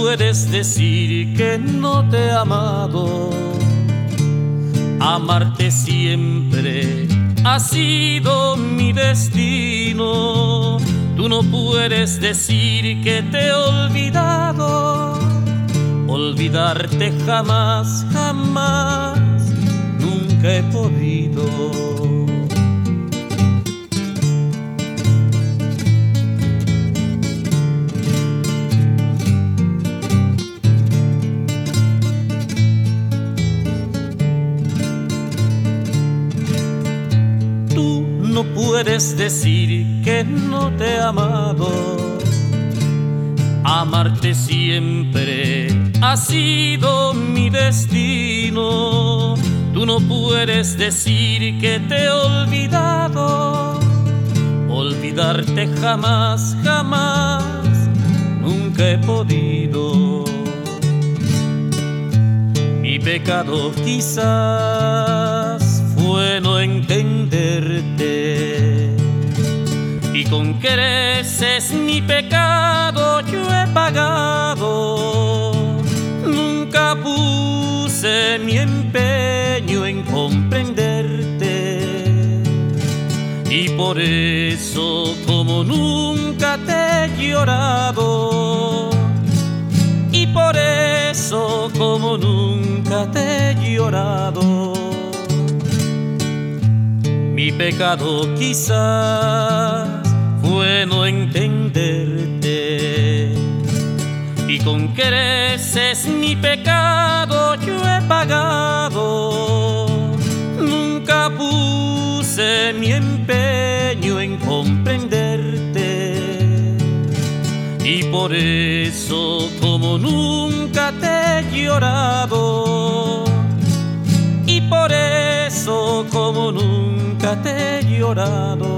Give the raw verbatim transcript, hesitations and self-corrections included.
puedes decir que no te he amado. Amarte siempre ha sido mi destino. Tú no puedes decir que te he olvidado. Olvidarte jamás, jamás, nunca he podido. No puedes decir que no te he amado. Amarte siempre ha sido mi destino. Tú no puedes decir que te he olvidado. Olvidarte jamás, jamás, nunca he podido. Mi pecado quizás fue no entenderte, y con creces mi pecado yo he pagado. Nunca puse mi empeño en comprenderte, y por eso como nunca te he llorado, y por eso como nunca te he llorado. Mi pecado quizás fue no entenderte, y con creces mi pecado yo he pagado. Nunca puse mi empeño en comprenderte, y por eso como nunca te he llorado, y por eso como nunca te he llorado.